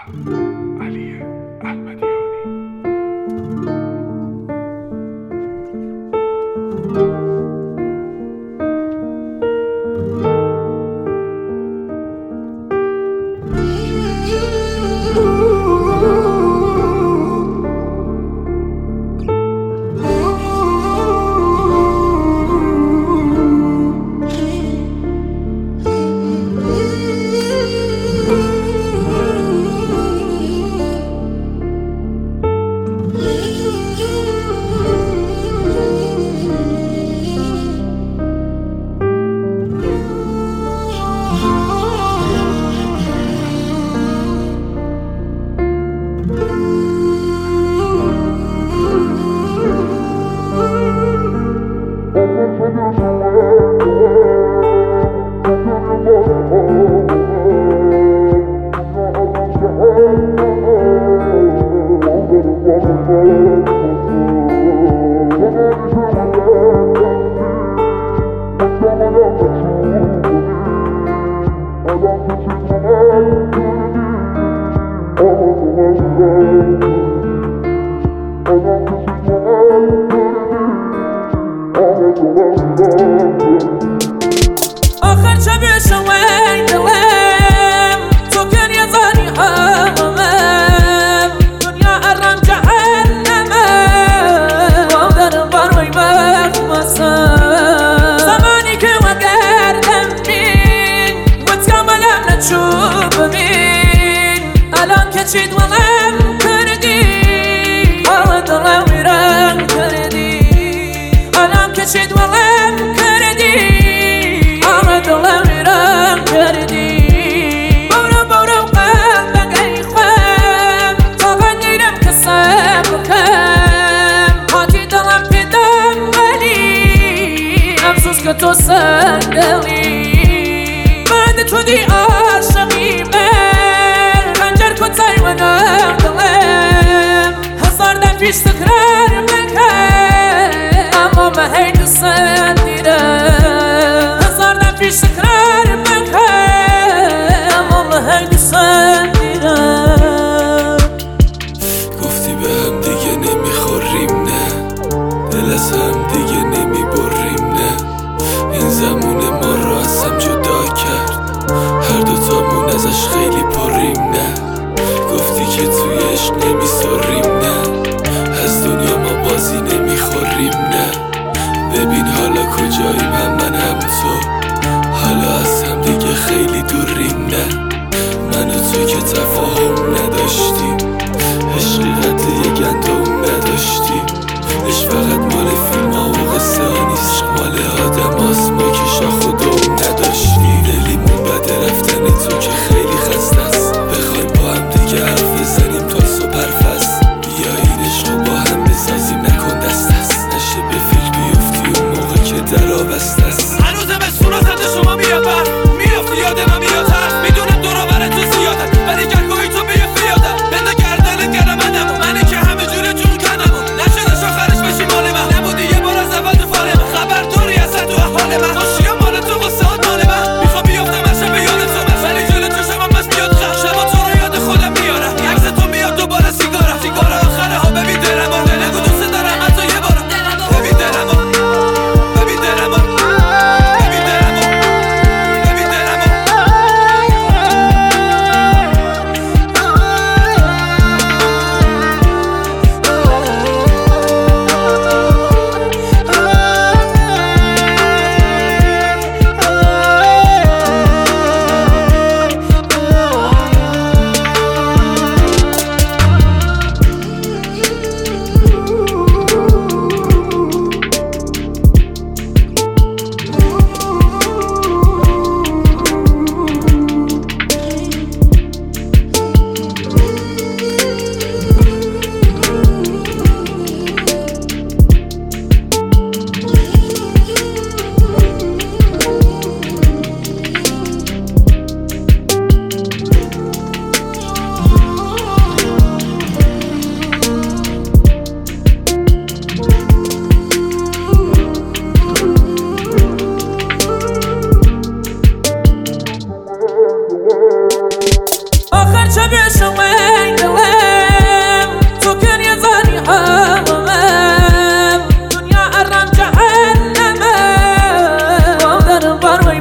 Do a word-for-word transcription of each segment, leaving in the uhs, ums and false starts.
علی احمدیانی. آخر شب شوی دلم تو کن یه زنی همم دنیا ارم جهنمه و در بروی مخمسم زمانی که وگردم بین بود کاملم نچوب بین الان که چید ولم کردی آه دلم ویرم کردی الان که چید ولم کردی دلم ویران کردی برو برو قلبك ای خوام طاقت نیرم که صبر کم هاتی دلم پیدم ولی افسوس که تو صندلی من تو دی عاشقی من خنجر کتای منم دلم هزار دم پیش تکرار بکن اما من هی دوست دیدم پیش تکرار بکن اما من دوست دیدم گفتی به هم دیگه نمیخوریم نه دل از هم دیگه نمیبریم نه این زمون ما رو از هم جدا کرد هر دوتامون ازش خیلی پریم نه گفتی که توی عشق نمیسریم نه از دنیا ما بازی نمیخوریم نه ببین حالا کجاییم هم من هم تو حالا از هم دیگه خیلی دوریم نه من و تو که تفاهم نداشتیم عشقی قد یه گندم نداشتیم عشق فقط مال فیلم ها و قصه ها نیست مال آدم هاست ما که شاخ و دم نداشتیم دلیمون بده رفتن تو که خیلی خسته است بخوایم با هم دیگه حرف بزنیم تا صبح حرفست بیا این عشق رو با هم بسازیم نکن دست است نشه به فیل بیفتی اون موقع که در آبست است هنوزم از صورتت شما میاد بر میافتی یادم همیشه بشم دلم تو کن یه زنی همم دنیا ارم جهنمه بودن بروی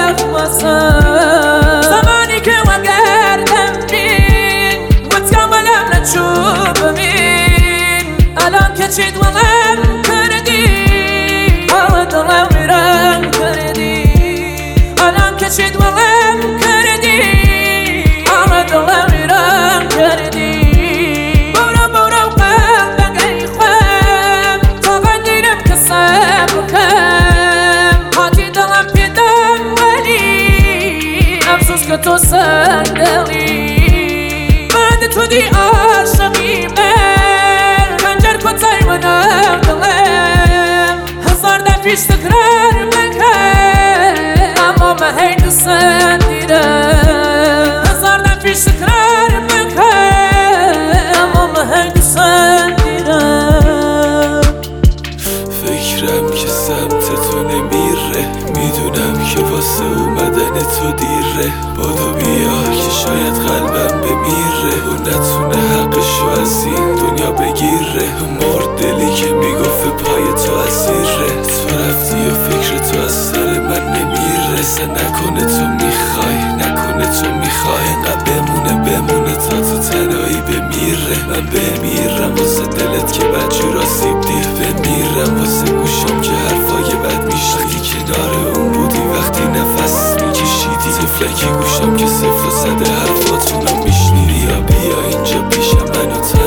بخمسم زمانی که وگردم بین گوت کاملم نچوب بین الان که چید ولم کردی آه دلم میرم کردی الان که چید ولم کردی آه دلم میرم کردی برو برو قلبم ای خوام تا قدیرم که صبر کم هاتی دلم پیدم ولی افسوس که تو صندلی من تو دی عاشقی من کنجر کتای منم دلم هزار دفیش تکرار بکن اما من هی دوستم دیدم هزار دفیش تکرار بکن اما من هی دوستم دیدم فکرم که سمت تو نمیره میدونم که واسه اومدن تو دیره بادو بیا که شاید قلبم بمیره و نتونه حقشو از این دنیا بگیره مرد دلی که میگفت پای تو اسیره تو رفتی و فکر تو از سر من نمیره سه نکنه تو میخوای نکنه تو میخوای انقدر بمونه بمونه تا تو تنهایی بمیره من بمیرم واسه دلت که بدجور آسیب دیر بمیرم واسه گوشم که حرفای بد میشنیدی کنار اون بودی وقتی نفس میکشیدی تفلکی گوشم که صفر و صد حرفاتونو میشنیدی یا بیا اینجا پیش منو